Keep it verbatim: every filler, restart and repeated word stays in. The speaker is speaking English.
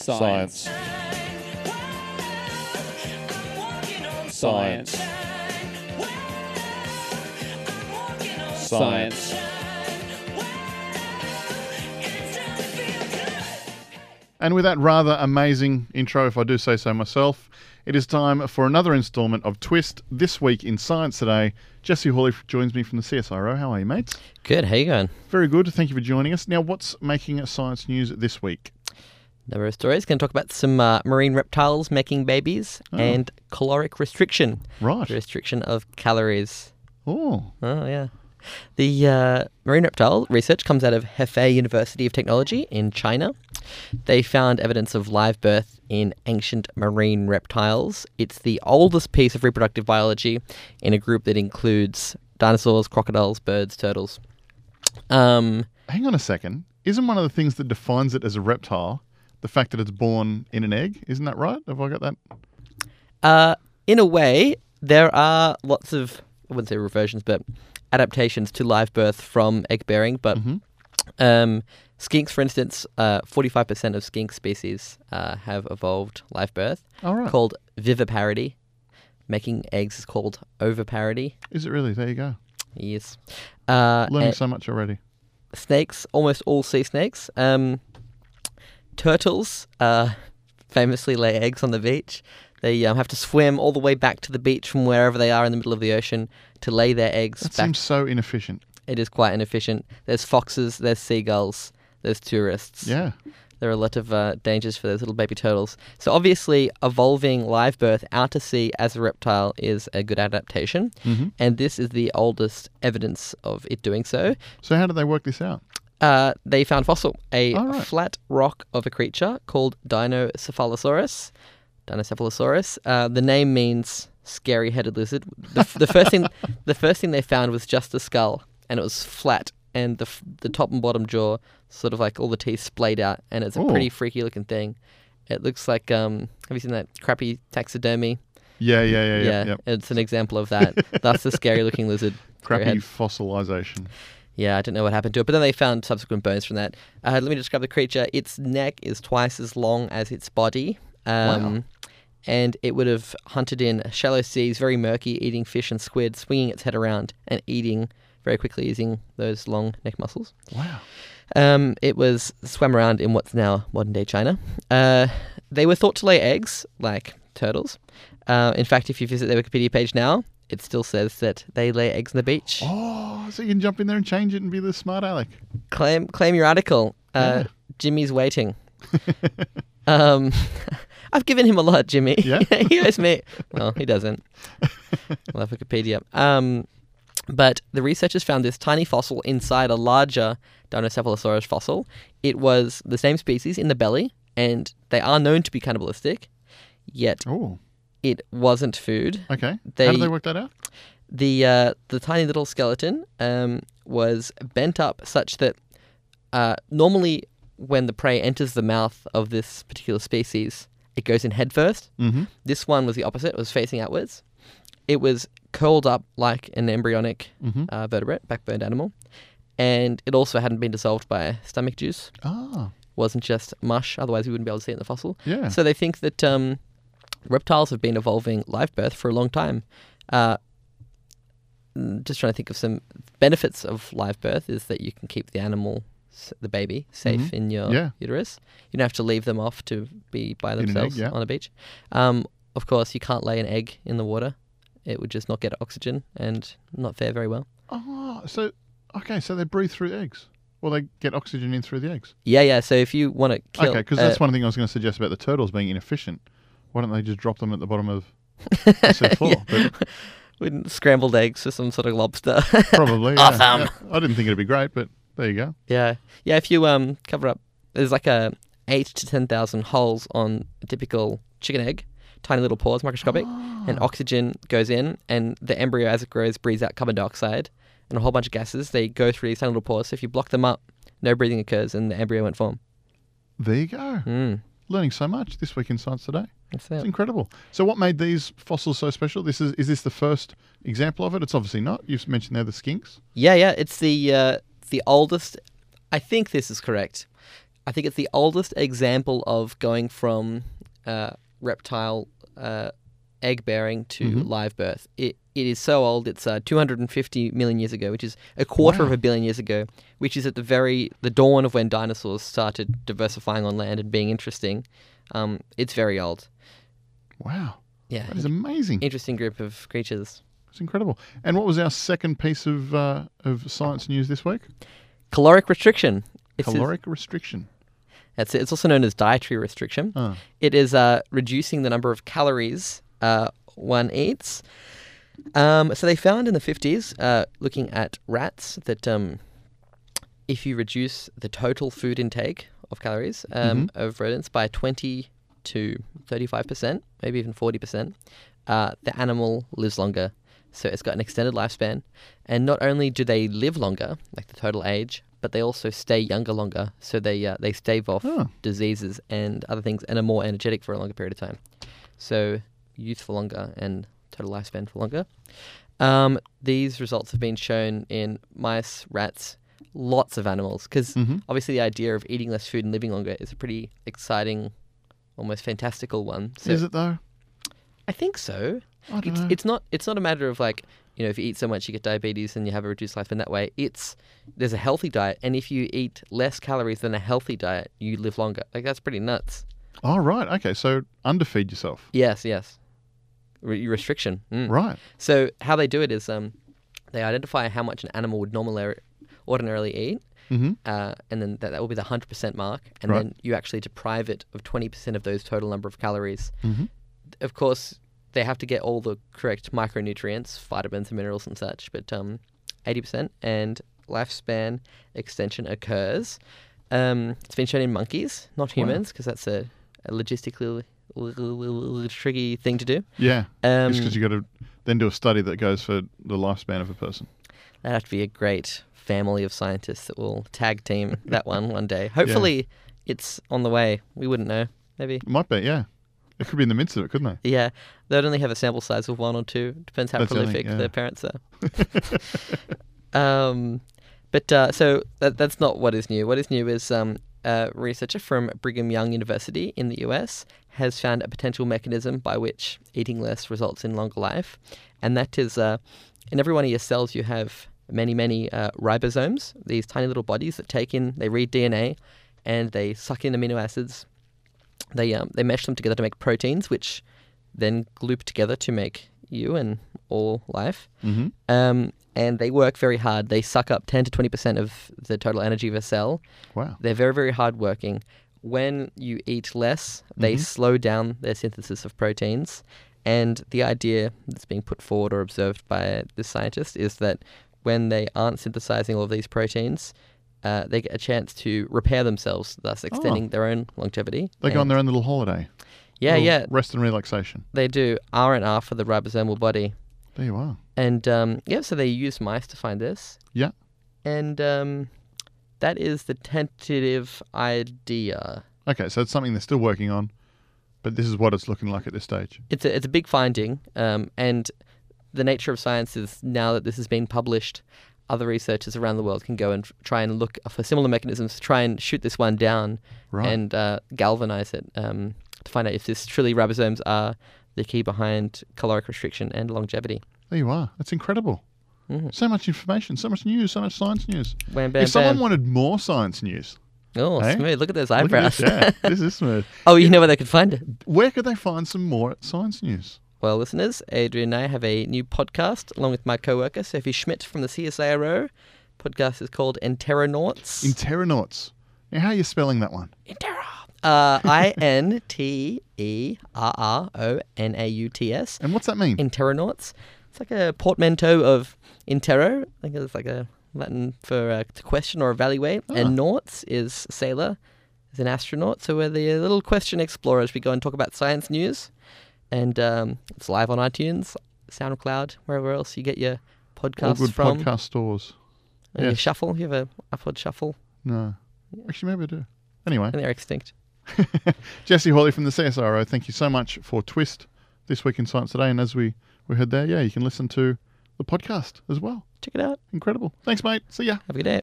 Science. Science. Science. And with that rather amazing intro, if I do say so myself, it is time for another instalment of Twist. This week in Science Today, Jesse Hawley joins me from the C S I R O. How are you, mates? Good. How you going? Very good. Thank you for joining us. Now, what's making science news this week? Number of stories. Going to talk about some uh, marine reptiles making babies Oh. and caloric restriction. Right. The restriction of calories. Oh, Oh, yeah. The uh, marine reptile research comes out of Hefei University of Technology in China. They found evidence of live birth in ancient marine reptiles. It's the oldest piece of reproductive biology in a group that includes dinosaurs, crocodiles, birds, turtles. Um, hang on a second. Isn't one of the things that defines it as a reptile the fact that it's born in an egg? Isn't that right? Have I got that? uh, in a way, there are lots of, I wouldn't say reversions, but adaptations to live birth from egg bearing. But Mm-hmm. um, skinks, for instance, uh, forty-five percent of skink species uh, have evolved live birth, All right. called viviparity. Making eggs is called oviparity. Is it really? There you go. Yes. Uh, Learning and so much already. snakes, almost all sea snakes. Um, turtles uh, famously lay eggs on the beach. They um, have to swim all the way back to the beach from wherever they are in the middle of the ocean to lay their eggs That back. seems so inefficient. It is quite inefficient. There's foxes, there's seagulls, there's tourists. Yeah. There are a lot of uh, dangers for those little baby turtles. So obviously, evolving live birth out to sea as a reptile is a good adaptation. Mm-hmm. And this is the oldest evidence of it doing so. So how did they work this out? Uh, they found fossil, a Oh, right. flat rock of a creature called Dinocephalosaurus. Dinocephalosaurus. Uh, the name means scary-headed lizard. The, f- the first thing, the first thing they found was just the skull, and it was flat, and the f- the top and bottom jaw, sort of like all the teeth splayed out, and it's a Ooh. pretty freaky-looking thing. It looks like um, have you seen that crappy taxidermy? Yeah, yeah, yeah, yeah. Yep. It's an example of that. That's the scary-looking lizard. Crappy Scary head. fossilization. Yeah, I don't know what happened to it, but then they found subsequent bones from that. Uh, let me describe the creature. Its neck is twice as long as its body. Um, Wow. And it would have hunted in shallow seas, very murky, eating fish and squid, swinging its head around and eating very quickly using those long neck muscles. Wow. Um, it was swam around in what's now modern-day China. Uh, they were thought to lay eggs, like turtles. Uh, in fact, if you visit their Wikipedia page now, it still says that they lay eggs on the beach. Oh, so you can jump in there and change it and be the smart aleck. Claim claim your article. Uh, Yeah. Jimmy's waiting. um, I've given him a lot, Jimmy. Yeah? He owes me. Well, he doesn't. We'll have Wikipedia. Um, but the researchers found this tiny fossil inside a larger Dinocephalosaurus fossil. It was the same species in the belly, and they are known to be cannibalistic, yet Oh, it wasn't food. okay. They- How did they work that out? The uh, the tiny little skeleton um, was bent up such that uh, normally when the prey enters the mouth of this particular species, it goes in head first. Mm-hmm. This one was the opposite. It was facing outwards. It was curled up like an embryonic Mm-hmm. uh, vertebrate, backboned animal. And it also hadn't been dissolved by stomach juice. Ah, Wasn't just mush. Otherwise, we wouldn't be able to see it in the fossil. yeah. So they think that um, reptiles have been evolving live birth for a long time. Uh, mm, just trying to think of some benefits of live birth is that you can keep the animal, s- the baby, safe Mhm. in your Yeah. uterus. You don't have to leave them off to be by an egg, themselves yeah. on a beach. Um, of course, you can't lay an egg in the water. It would just not get oxygen and not fare very well. Oh, so, okay, so they breathe through eggs. Well, they get oxygen in through the eggs. Yeah, yeah. So if you want to kill... Okay, because uh, that's one thing I was going to suggest about the turtles being inefficient. Why don't they just drop them at the bottom of the seafloor? Yeah. But with scrambled eggs for some sort of lobster. probably. yeah. Awesome. Yeah. I didn't think it'd be great, but there you go. Yeah, yeah. If you um cover up, there's like a eight to ten thousand holes on a typical chicken egg, tiny little pores, microscopic, and oxygen goes in, and the embryo as it grows breathes out carbon dioxide and a whole bunch of gases. They go through these tiny little pores. So if you block them up, no breathing occurs, and the embryo won't form. There you go. Mm, Learning so much this week in Science Today. that's It's it. incredible. So what made these fossils so special? This is is this the first example of it? It's obviously not. You've mentioned there the skinks. Yeah, yeah. It's the uh, the oldest. I think this is correct. I think it's the oldest example of going from uh, reptile uh, egg bearing to Mhm. live birth. It it is so old. It's uh, two hundred fifty million years ago, which is a quarter Wow. of a billion years ago, which is at the very the dawn of when dinosaurs started diversifying on land and being interesting. Um, it's very old. Wow. Yeah, That is amazing. interesting group of creatures. It's incredible. And what was our second piece of uh, of science news this week? Caloric restriction. It's a- Caloric restriction. That's it. It's also known as dietary restriction. Oh. It is uh, reducing the number of calories uh, one eats. Um, so they found in the fifties, uh, looking at rats, that um, if you reduce the total food intake of calories um, of rodents by twenty to thirty-five percent, maybe even forty percent, uh, the animal lives longer. So it's got an extended lifespan. And not only do they live longer, like the total age, but they also stay younger longer. So they uh, they stave off Oh. diseases and other things and are more energetic for a longer period of time. So youth for longer and total lifespan for longer. Um, these results have been shown in mice, rats, lots of animals, because Mhm. obviously the idea of eating less food and living longer is a pretty exciting, almost fantastical one. So Is it though? I think so. I don't It's know. it's not it's not a matter of like, you know, if you eat so much you get diabetes and you have a reduced lifespan that way. It's there's a healthy diet, and if you eat less calories than a healthy diet, you live longer. Like that's pretty nuts. Oh, right. Okay. So underfeed yourself. Yes, yes. Re- restriction. Mm. Right. So how they do it is um, they identify how much an animal would normally ordinarily eat, Mm-hmm. uh, and then that, that will be the one hundred percent mark, and Right. then you actually deprive it of twenty percent of those total number of calories. Mm-hmm. Of course, they have to get all the correct micronutrients, vitamins and minerals and such, but um, eighty percent, and lifespan extension occurs. Um, it's been shown in monkeys, not Wow. humans, because that's a, a logistically tricky thing to do. Yeah. Um, Just because you got to then do a study that goes for the lifespan of a person. That'd have to be a great family of scientists that will tag team that one one day. Hopefully, it's on the way. We wouldn't know. Maybe. It might be. Yeah. It could be in the midst of it, couldn't it? Yeah, they'd only have a sample size of one or two. Depends how That's the thing, prolific yeah. their parents are. um, but uh, so that, that's not what is new. What is new is um, a researcher from Brigham Young University in the U S has found a potential mechanism by which eating less results in longer life, and that is uh, in every one of your cells you have many, many uh, ribosomes, these tiny little bodies that take in, they read D N A, and they suck in amino acids. They um, they mesh them together to make proteins, which then gloop together to make you and all life. Mm-hmm. Um, and they work very hard. They suck up ten to twenty percent of the total energy of a cell. Wow. They're very, very hard working. When you eat less, they Mhm. slow down their synthesis of proteins. And the idea that's being put forward or observed by this scientist is that when they aren't synthesizing all of these proteins, uh, they get a chance to repair themselves, thus extending their own longevity. They go on And- their own little holiday. Yeah, Little yeah, Rest and relaxation. they do. R and R for the ribosomal body. There you are. And um, yeah, so they use mice to find this. Yeah. And um, that is the tentative idea. Okay, so it's something they're still working on, but this is what it's looking like at this stage. It's a, it's a big finding. Um, and the nature of science is now that this has been published, other researchers around the world can go and f- try and look for similar mechanisms to try and shoot this one down Right. and uh, galvanize it um, to find out if this truly ribosomes are the key behind caloric restriction and longevity. There you are. That's incredible. Mhm. So much information, so much news, so much science news. Wham, bam, if someone bam. wanted more science news, Oh, Hey? smooth. Look at those look at eyebrows. this, yeah, this is smooth. Oh, you know where they could find it? Where could they find some more science news? Well, listeners, Adrian and I have a new podcast along with my co-worker, Sophie Schmidt from the C S I R O. Podcast is called Enteronauts. Interonauts. Now, how are you spelling that one? Entero. Uh, I N T E R R O N A U T S. And what's that mean? Enteronauts. It's like a portmanteau of intero. I think it's like a Latin for uh, to question or evaluate. Ah. And nauts is sailor, is an astronaut. So we're the uh, little question explorers. We go and talk about science news. And um, it's live on iTunes, SoundCloud, wherever else you get your All podcasts good from. podcast stores. And your Yes. Shuffle. You have a iPod Shuffle. No. Actually, maybe I do. Anyway, And they're extinct. Jesse Hawley from the C S I R O, thank you so much for Twist this week in Science Today. And as we, we heard there, yeah, you can listen to the podcast as well. Check it out. Incredible. Thanks, mate. See ya. Have a good day.